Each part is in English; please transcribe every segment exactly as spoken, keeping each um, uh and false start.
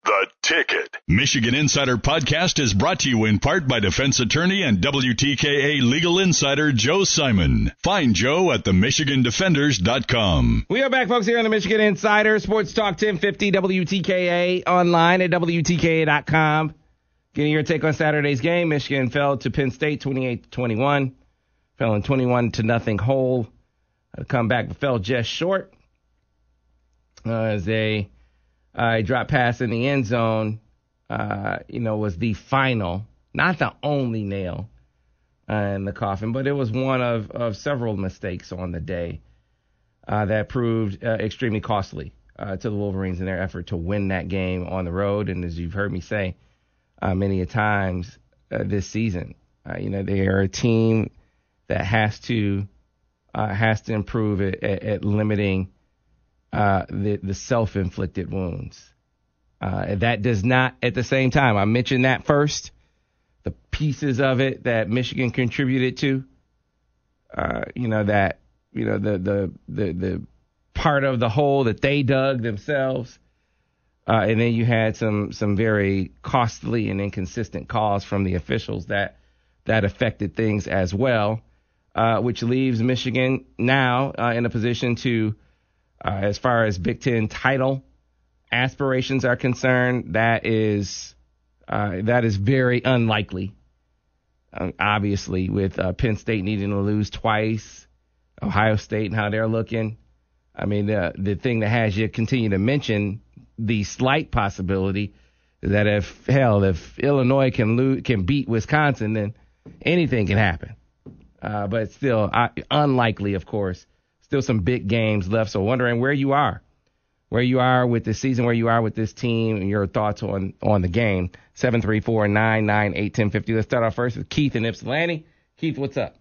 The Ticket. Michigan Insider Podcast is brought to you in part by defense attorney and W T K A legal insider Joe Simon. Find Joe at the michigan defenders dot com. We are back, folks, here on the Michigan Insider Sports Talk ten fifty W T K A, online at W T K A dot com. Getting your take on Saturday's game. Michigan fell to Penn State twenty-eight to twenty-one. Fell in twenty-one to nothing hole. A comeback fell just short uh, as they uh, dropped pass in the end zone. Uh, you know, was the final, not the only nail uh, in the coffin, but it was one of, of several mistakes on the day uh, that proved uh, extremely costly uh, to the Wolverines in their effort to win that game on the road. And as you've heard me say uh, many a times uh, this season, uh, you know, they are a team that has to uh, has to improve at, at, at limiting uh, the, the self-inflicted wounds. Uh, that does not, at the same time, I mentioned that first, the pieces of it that Michigan contributed to, uh, you know, that, you know, the, the, the, the part of the hole that they dug themselves. Uh, and then you had some, some very costly and inconsistent calls from the officials that, that affected things as well. Uh, which leaves Michigan now uh, in a position to, uh, as far as Big Ten title aspirations are concerned, that is uh, that is very unlikely. Um, obviously, with uh, Penn State needing to lose twice, Ohio State and how they're looking. I mean, the the thing that has you continue to mention the slight possibility is that if hell, if Illinois can lose, can beat Wisconsin, then anything can happen. Uh, but still uh, unlikely, of course. Still some big games left. So wondering where you are, where you are with the season, where you are with this team, and your thoughts on, on the game. seven three four, nine nine eight, one zero five zero. Let's start off first with Keith in Ypsilanti. Keith, what's up?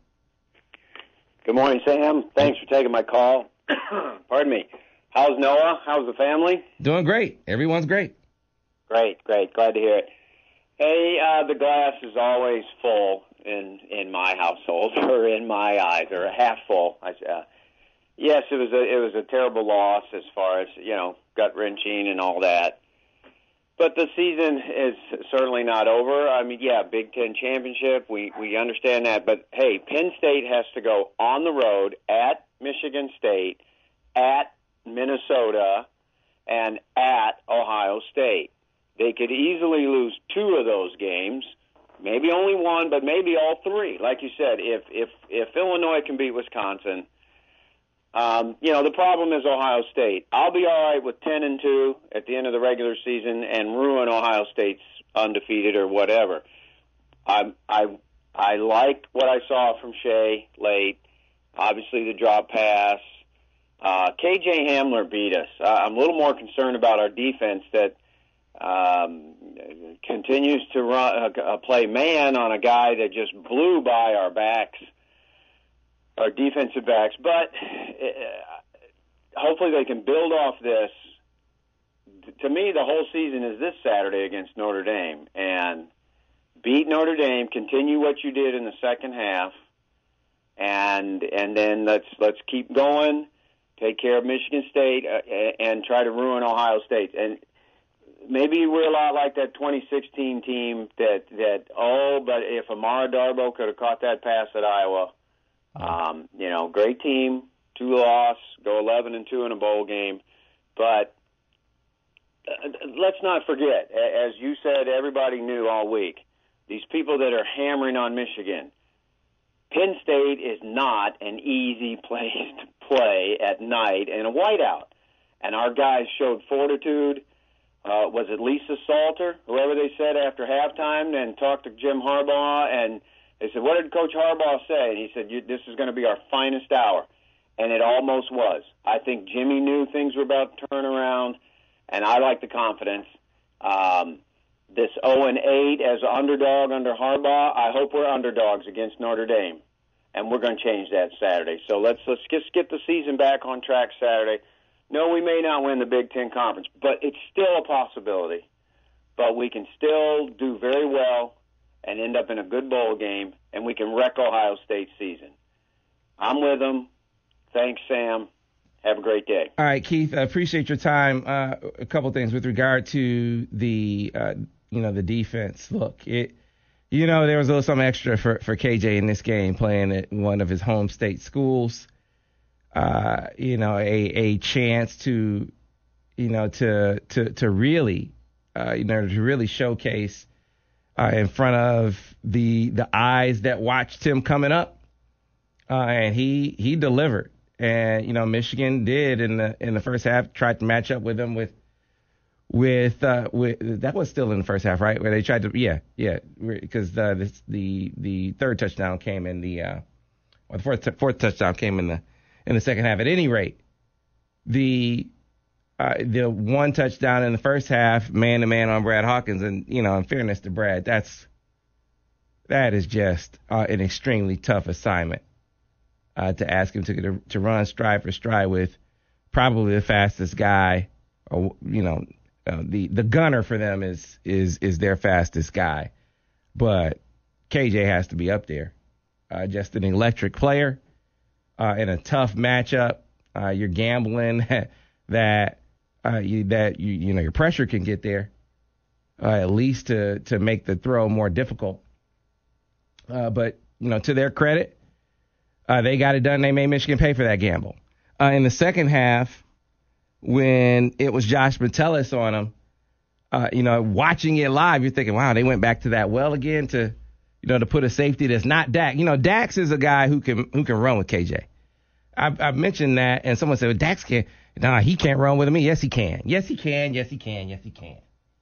Good morning, Sam. Thanks for taking my call. Pardon me. How's Noah? How's the family? Doing great. Everyone's great. Great, great. Glad to hear it. Hey, uh, the glass is always full in in my household, or in my eyes, or half full. I, uh, yes, it was a it was a terrible loss as far as, you know, gut wrenching and all that. But the season is certainly not over. I mean, yeah, Big Ten championship, we we understand that. But hey, Penn State has to go on the road at Michigan State, at Minnesota, and at Ohio State. They could easily lose two of those games. Maybe only one, but maybe all three. Like you said, if if if Illinois can beat Wisconsin, um, you know, the problem is Ohio State. I'll be all right with ten and two at the end of the regular season and ruin Ohio State's undefeated or whatever. I I I liked what I saw from Shea late. Obviously, the drop pass. Uh, K J Hamler beat us. Uh, I'm a little more concerned about our defense that Um, continues to run, uh, play man on a guy that just blew by our backs, our defensive backs. But uh, hopefully they can build off this. To me, the whole season is this Saturday against Notre Dame, and beat Notre Dame. Continue what you did in the second half, and and then let's let's keep going. Take care of Michigan State uh, and try to ruin Ohio State. And maybe we're a lot like that twenty sixteen team that, that oh, but if Amara Darbo could have caught that pass at Iowa, um, you know, great team, two loss, go eleven and two in a bowl game. But uh, let's not forget, as you said, everybody knew all week, these people that are hammering on Michigan, Penn State is not an easy place to play at night in a whiteout. And our guys showed fortitude. Uh, was it Lisa Salter, whoever they said after halftime, and talked to Jim Harbaugh, and they said, what did Coach Harbaugh say? And he said, this is going to be our finest hour. And it almost was. I think Jimmy knew things were about to turn around, and I like the confidence. Um, this oh and eight as an underdog under Harbaugh, I hope we're underdogs against Notre Dame, and we're going to change that Saturday. So let's, let's just get the season back on track Saturday. No, we may not win the Big Ten Conference, but it's still a possibility. But we can still do very well and end up in a good bowl game, and we can wreck Ohio State's season. I'm with them. Thanks, Sam. Have a great day. All right, Keith, I appreciate your time. Uh, a couple things with regard to the, uh, you know, the defense. Look, it, you know, there was a little something extra for, for K J in this game, playing at one of his home state schools. Uh, you know, a, a chance to, you know, to to to really, uh, you know, to really showcase uh, in front of the the eyes that watched him coming up, uh, and he he delivered. And you know, Michigan did in the in the first half, tried to match up with him with with uh, with that was still in the first half, right? Where they tried to, yeah, yeah, because uh, this, the the third touchdown came in the uh, or the fourth t- fourth touchdown came in the in the second half. At any rate, the uh, the one touchdown in the first half, man to man on Brad Hawkins, and you know, in fairness to Brad, that's that is just uh, an extremely tough assignment. Uh, to ask him to to run stride for stride with probably the fastest guy, or you know, uh, the the gunner for them is is is their fastest guy, but K J has to be up there. Uh, just an electric player uh, in a tough matchup. Uh, you're gambling that uh, you that you you know your pressure can get there, uh, at least to to make the throw more difficult. Uh, but you know, to their credit. Uh, they got it done. They made Michigan pay for that gamble. Uh, in the second half, when it was Josh Metellus on them, uh, you know, watching it live, you're thinking, wow, they went back to that well again to, you know, to put a safety that's not Dak. You know, Dax is a guy who can who can run with K J. I've, I've mentioned that, and someone said, well, Dax can't. Nah, he can't run with me. Yes, he can. Yes, he can. Yes, he can. Yes, he can.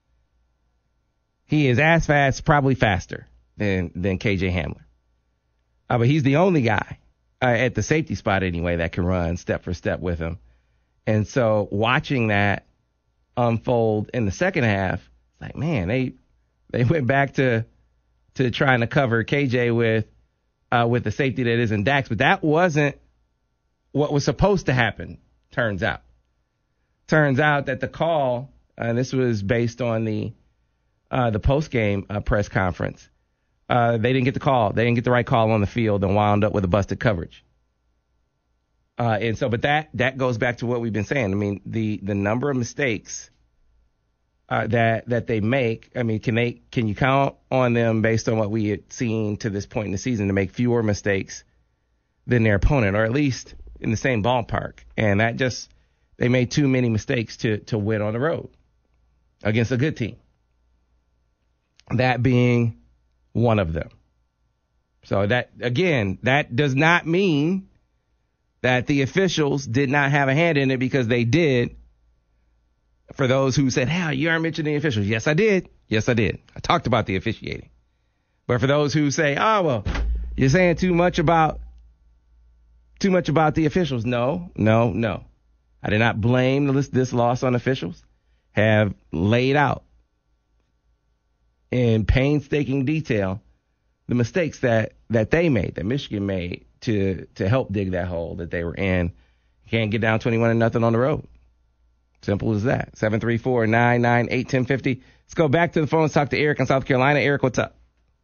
He is as fast, probably faster than than K J Hamler. Uh, but he's the only guy. Uh, at the safety spot anyway, that can run step for step with him. And so watching that unfold in the second half, like, man, they they went back to to trying to cover K J with uh, with the safety that isn't Dax. But that wasn't what was supposed to happen, turns out. Turns out that the call, and this was based on the uh, the post-game uh, press conference, Uh, they didn't get the call. They didn't get the right call on the field and wound up with a busted coverage. Uh, and so, but that that goes back to what we've been saying. I mean, the the number of mistakes uh, that that they make. I mean, can they can you count on them based on what we had seen to this point in the season to make fewer mistakes than their opponent, or at least in the same ballpark? And that just they made too many mistakes to to win on the road against a good team. That being one of them. So that, again, that does not mean that the officials did not have a hand in it, because they did. For those who said, hey, you aren't mentioning the officials. Yes, I did. Yes, I did. I talked about the officiating. But for those who say, oh, well, you're saying too much about, too much about the officials. No, no, no. I did not blame this, this loss on officials. Have laid out in painstaking detail the mistakes that, that they made, that Michigan made to to help dig that hole that they were in. Can't get down twenty-one to nothing on the road. Simple as that. seven three four, nine nine eight, one oh five oh. Let's go back to the phones, talk to Eric in South Carolina. Eric, what's up?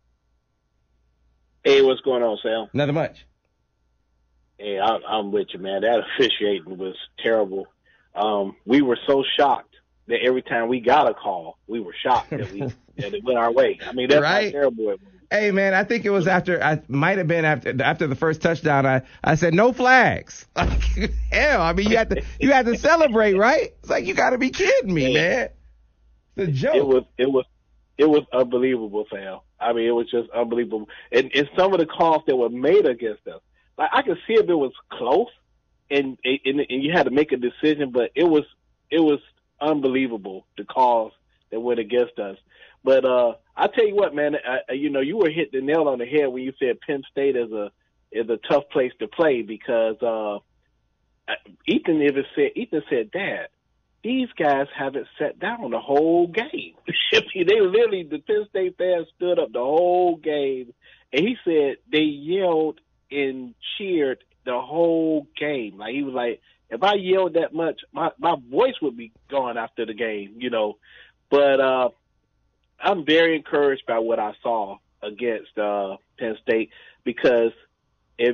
Hey, what's going on, Sam? Nothing much. Hey, I, I'm with you, man. That officiating was terrible. Um, we were so shocked that every time we got a call, we were shocked that we that it went our way. I mean, that's right? how terrible it was. Hey, man, I think it was after, I might have been after after the first touchdown, I, I said, no flags. Hell, I mean, you had to you had to celebrate, right? It's like, you got to be kidding me, man. It's a joke. It was, it was, it was unbelievable, Sam. I mean, it was just unbelievable. And, and some of the calls that were made against us, like, I could see if it was close and, and, and you had to make a decision, but it was, it was unbelievable, the calls that went against us. But uh, I tell you what, man, I, you know, you were hitting the nail on the head when you said Penn State is a is a tough place to play, because uh, Ethan even said Ethan said, Dad, these guys haven't sat down the whole game. They literally, the Penn State fans stood up the whole game, and he said they yelled and cheered the whole game. Like, he was like, if I yelled that much, my my voice would be gone after the game, you know. But uh, I'm very encouraged by what I saw against uh, Penn State, because if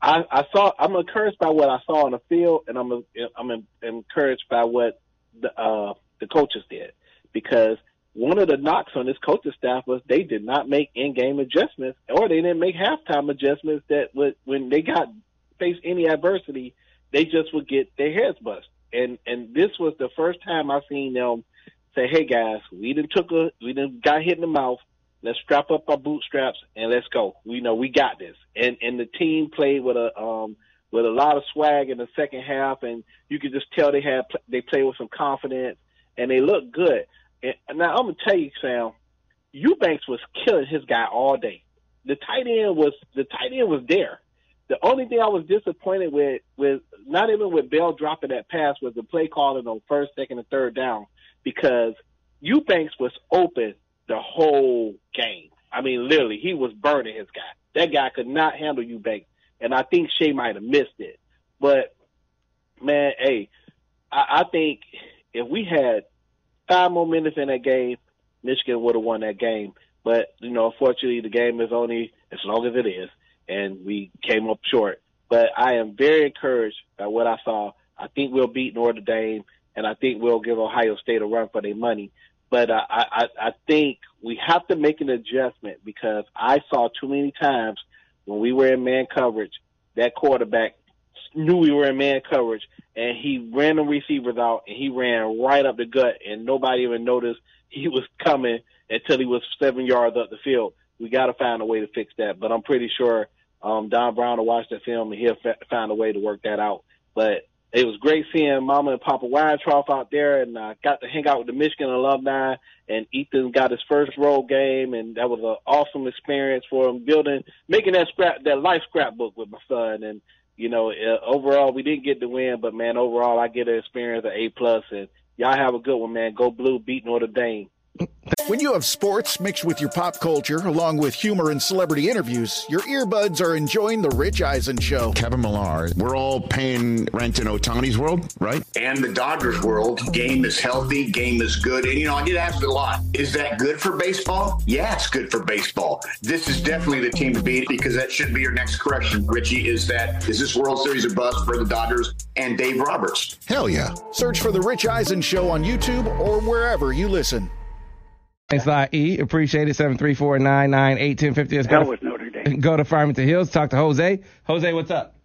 I, I saw. I'm encouraged by what I saw on the field, and I'm I'm encouraged by what the uh, the coaches did, because one of the knocks on this coaching staff was they did not make in-game adjustments, or they didn't make halftime adjustments that would, when they got faced any adversity, they just would get their heads bust. And and this was the first time I seen them say, "Hey guys, we done took a we done got hit in the mouth. Let's strap up our bootstraps and let's go. We know we got this." And and the team played with a um with a lot of swag in the second half, and you could just tell they had they played with some confidence and they looked good. And now I'm gonna tell you, Sam, Eubanks was killing his guy all day. The tight end was the tight end was there. The only thing I was disappointed with, with not even with Bell dropping that pass, was the play calling on first, second, and third down, because Eubanks was open the whole game. I mean, literally, he was burning his guy. That guy could not handle Eubanks, and I think Shea might have missed it. But man, hey, I, I think if we had five more minutes in that game, Michigan would have won that game. But, you know, unfortunately, the game is only as long as it is, and we came up short. But I am very encouraged by what I saw. I think we'll beat Notre Dame, and I think we'll give Ohio State a run for their money. But uh, I, I, I think we have to make an adjustment, because I saw too many times when we were in man coverage, that quarterback knew we were in man coverage, and he ran the receivers out, and he ran right up the gut, and nobody even noticed he was coming until he was seven yards up the field. We got to find a way to fix that. But I'm pretty sure um, Don Brown will watch that film, and he'll fa- find a way to work that out. But it was great seeing Mama and Papa Weintraub out there, and I uh, got to hang out with the Michigan alumni, and Ethan got his first road game, and that was an awesome experience for him, building, making that scrap, that life scrapbook with my son. And you know, uh, overall, we didn't get the win, but, man, overall, I get an experience, an A plus, and y'all have a good one, man. Go Blue, beat Notre Dame. When you have sports mixed with your pop culture, along with humor and celebrity interviews, your earbuds are enjoying The Rich Eisen Show. Kevin Millar, we're all paying rent in Ohtani's world, right? And the Dodgers world. Game is healthy, game is good. And, you know, I get asked a lot, is that good for baseball? Yeah, it's good for baseball. This is definitely the team to beat, because that should be your next correction, Richie, is that, is this World Series a bust for the Dodgers and Dave Roberts? Hell yeah. Search for The Rich Eisen Show on YouTube or wherever you listen. Thanks a lot, E. Appreciate it. seven three four, nine nine eight, one zero five zero. Go with Notre Dame. Go to Farmington Hills. Talk to Jose. Jose, what's up?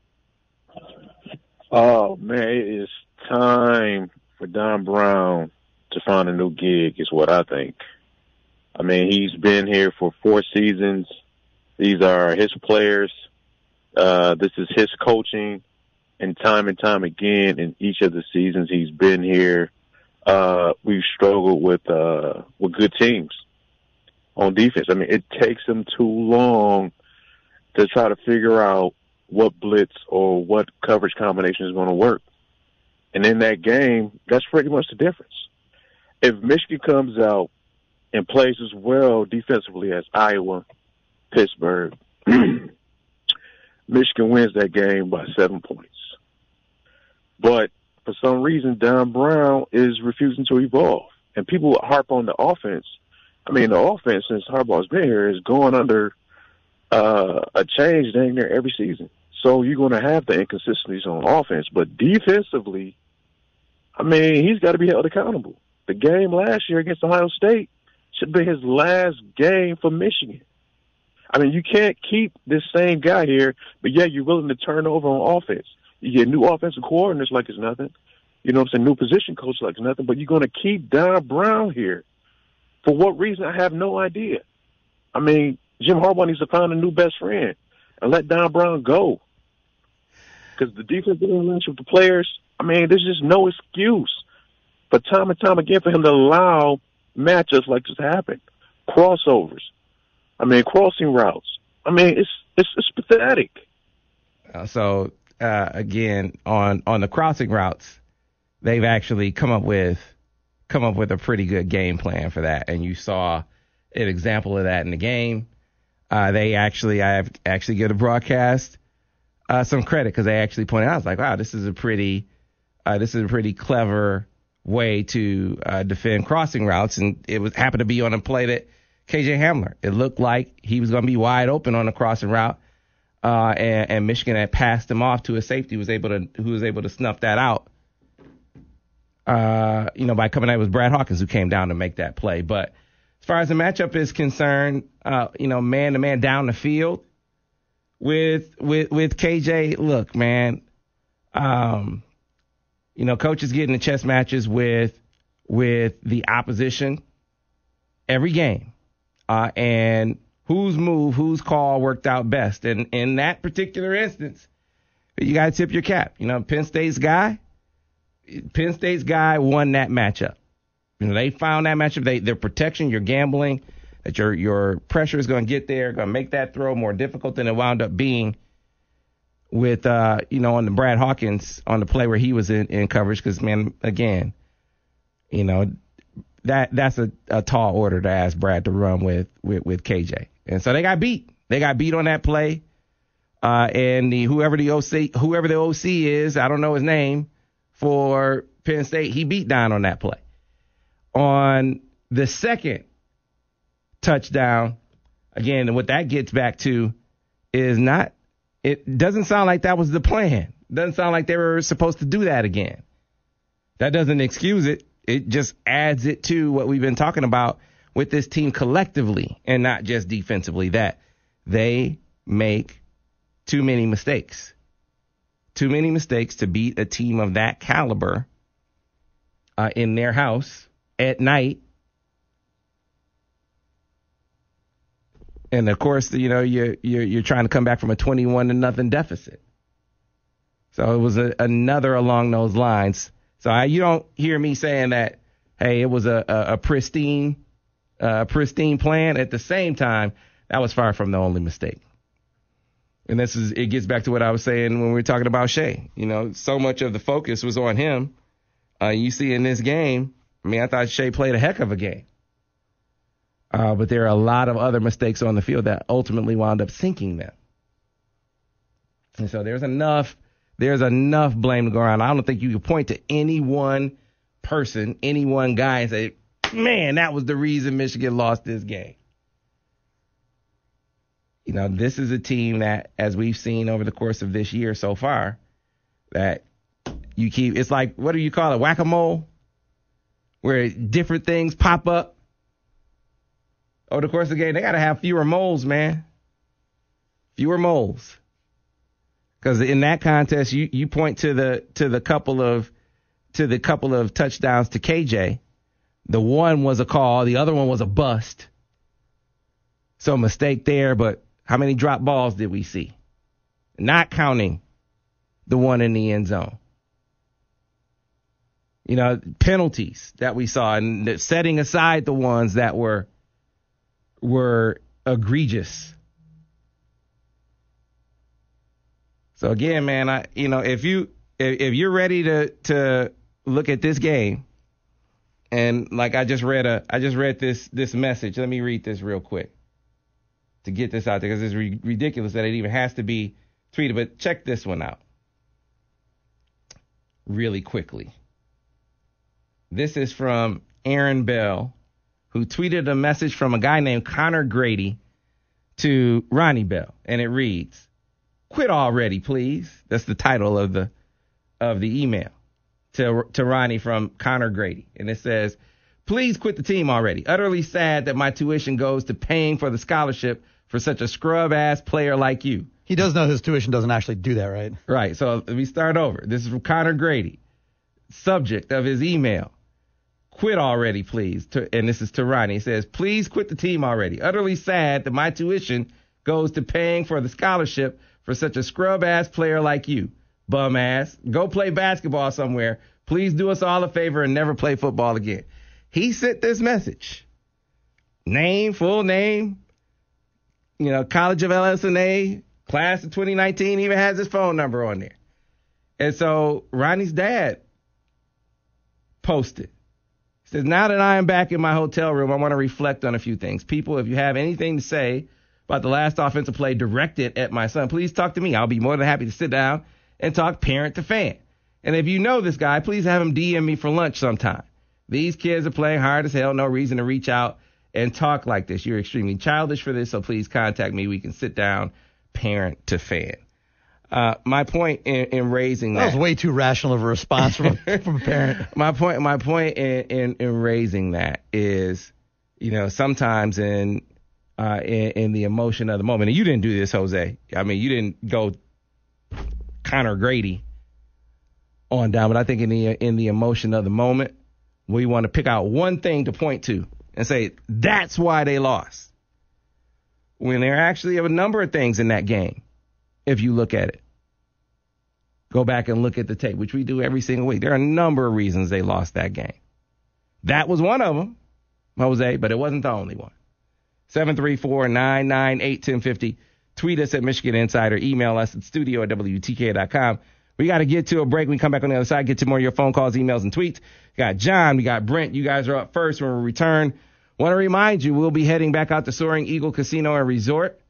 Oh, man, it is time for Don Brown to find a new gig, is what I think. I mean, he's been here for four seasons. These are his players. Uh, this is his coaching. And time and time again, in each of the seasons he's been here, Uh, we've struggled with, uh, with good teams on defense. I mean, it takes them too long to try to figure out what blitz or what coverage combination is going to work. And in that game, that's pretty much the difference. If Michigan comes out and plays as well defensively as Iowa, Pittsburgh, Michigan wins that game by seven points. But for some reason, Don Brown is refusing to evolve. And people harp on the offense. I mean, the offense, since Harbaugh's been here, is going under uh, a change dang near every season. So you're going to have the inconsistencies on offense. But defensively, I mean, he's got to be held accountable. The game last year against Ohio State should be his last game for Michigan. I mean, you can't keep this same guy here, but yet you're willing to turn over on offense. You get new offensive coordinators like it's nothing. You know what I'm saying? New position coach like it's nothing. But you're going to keep Don Brown here. For what reason, I have no idea. I mean, Jim Harbaugh needs to find a new best friend and let Don Brown go. Because the defense didn't match with the players. I mean, there's just no excuse. But time and time again for him to allow matchups like this to happen. Crossovers. I mean, crossing routes. I mean, it's it's, it's pathetic. Uh, so... Uh, again, on, on the crossing routes, they've actually come up with come up with a pretty good game plan for that. And you saw an example of that in the game. Uh, they actually, I have actually give the broadcast uh, some credit, because they actually pointed out, I was like, wow, this is a pretty, uh, this is a pretty clever way to uh, defend crossing routes. And it was happened to be on a play that K J Hamler, it looked like he was going to be wide open on the crossing route. uh, and, and Michigan had passed him off to a safety who was able to who was able to snuff that out. Uh, you know, by coming out, it was Brad Hawkins who came down to make that play. But as far as the matchup is concerned, uh, you know, man to man down the field with with with K J. Look, man, um, you know, coach is getting the chess matches with with the opposition every game, uh, and whose move, whose call worked out best. And in that particular instance, you got to tip your cap. You know, Penn State's guy, Penn State's guy won that matchup. You know, they found that matchup. They, their protection, your gambling, that your your pressure is going to get there, going to make that throw more difficult than it wound up being with, uh, you know, on the Brad Hawkins on the play where he was in, in coverage. Because, man, again, you know, that that's a, a tall order to ask Brad to run with, with, with K J. And so they got beat. They got beat on that play. Uh, and the whoever the O C whoever the O C is, I don't know his name, for Penn State, he beat down on that play. On the second touchdown, again, what that gets back to is not, it doesn't sound like that was the plan. Doesn't sound like they were supposed to do that again. That doesn't excuse it. It just adds it to what we've been talking about with this team collectively and not just defensively, that they make too many mistakes. Too many mistakes to beat a team of that caliber uh, in their house at night. And of course, you know, you're, you're, you're trying to come back from a twenty-one to nothing deficit. So it was a, another along those lines. So I, you don't hear me saying that, hey, it was a, a, a pristine, uh, pristine plan. At the same time, that was far from the only mistake. And this is, it gets back to what I was saying when we were talking about Shea. You know, so much of the focus was on him. Uh, you see in this game, I mean, I thought Shea played a heck of a game. Uh, but there are a lot of other mistakes on the field that ultimately wound up sinking them. And so there's enough, there's enough blame to go around. I don't think you can point to any one person, any one guy and say, man, that was the reason Michigan lost this game. You know, this is a team that, as we've seen over the course of this year so far, that you keep, it's like, what do you call it, whack-a-mole? Where different things pop up over the course of the game. They got to have fewer moles, man. Fewer moles. Because in that contest, you, you point to the to the couple of to the couple of touchdowns to K J. The one was a call, the other one was a bust. So mistake there, but how many drop balls did we see? Not counting the one in the end zone. You know, penalties that we saw, and setting aside the ones that were were egregious. So again, man, I you know, if you if, if you're ready to to look at this game, and like I just read a I just read this this message. Let me read this real quick to get this out there, because it's re- ridiculous that it even has to be tweeted. But check this one out really quickly. This is from Aaron Bell, who tweeted a message from a guy named Connor Grady to Ronnie Bell, and it reads, "Quit already, please." That's the title of the of the email to to Ronnie from Connor Grady, and it says, "Please quit the team already. Utterly sad that my tuition goes to paying for the scholarship for such a scrub-ass player like you." He does know his tuition doesn't actually do that, right? Right. So let me start over. This is from Connor Grady. Subject of his email: "Quit already, please." To, and this is to Ronnie. He says, "Please quit the team already. Utterly sad that my tuition goes to paying for the scholarship for such a scrub-ass player like you. Bum ass. Go play basketball somewhere. Please do us all a favor and never play football again." He sent this message. Name, full name, you know, College of L S N A, class of twenty nineteen, even has his phone number on there. And so Ronnie's dad posted. He says, "Now that I am back in my hotel room, I want to reflect on a few things. People, if you have anything to say about the last offensive play directed at my son, please talk to me. I'll be more than happy to sit down and talk parent to fan. And if you know this guy, please have him D M me for lunch sometime. These kids are playing hard as hell. No reason to reach out and talk like this. You're extremely childish for this, so please contact me. We can sit down, parent to fan. Uh, my point in, in raising that, that was way too rational of a response from a, from a parent. My point, my point in, in, in raising that is, you know, sometimes in, uh, in in the emotion of the moment, and you didn't do this, Jose. I mean, you didn't go Connor Grady on down, but I think in the in the emotion of the moment, we want to pick out one thing to point to and say that's why they lost. When there actually are a number of things in that game. If you look at it, go back and look at the tape, which we do every single week. There are a number of reasons they lost that game. That was one of them, Jose, but it wasn't the only one. seven three four, nine nine eight, one oh five oh. Tweet us at Michigan Insider. Email us at studio at W T K dot com. We got to get to a break. We come back on the other side, get to more of your phone calls, emails, and tweets. We got John. We got Brent. You guys are up first when we return. Want to remind you, we'll be heading back out to Soaring Eagle Casino and Resort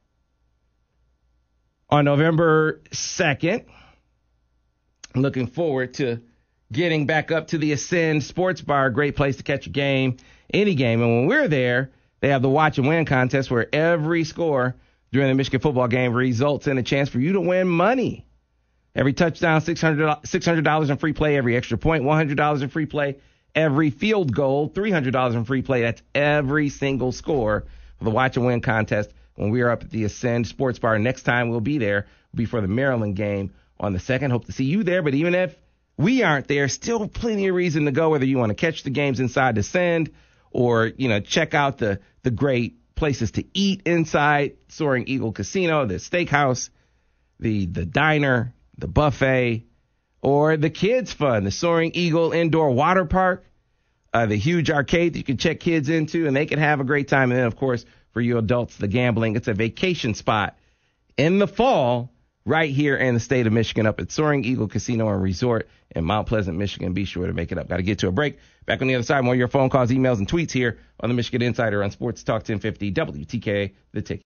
on November second. Looking forward to getting back up to the Ascend Sports Bar. A great place to catch a game, any game. And when we're there, they have the Watch and Win contest where every score during the Michigan football game results in a chance for you to win money. Every touchdown, six hundred dollars in free play. Every extra point, one hundred dollars in free play. Every field goal, three hundred dollars in free play. That's every single score for the Watch and Win contest when we are up at the Ascend Sports Bar. Next time we'll be there will be for the Maryland game on the second. Hope to see you there. But even if we aren't there, still plenty of reason to go, whether you want to catch the games inside the Ascend or, you know, check out the, the great places to eat inside Soaring Eagle Casino, the steakhouse, the, the diner, the buffet, or the kids' fun, the Soaring Eagle Indoor Water Park, uh, the huge arcade that you can check kids into, and they can have a great time. And then, of course, for you adults, the gambling. It's a vacation spot in the fall right here in the state of Michigan up at Soaring Eagle Casino and Resort in Mount Pleasant, Michigan. Be sure to make it up. Got to get to a break. Back on the other side, more of your phone calls, emails, and tweets here on the Michigan Insider on Sports Talk ten fifty W T K A, The Ticket.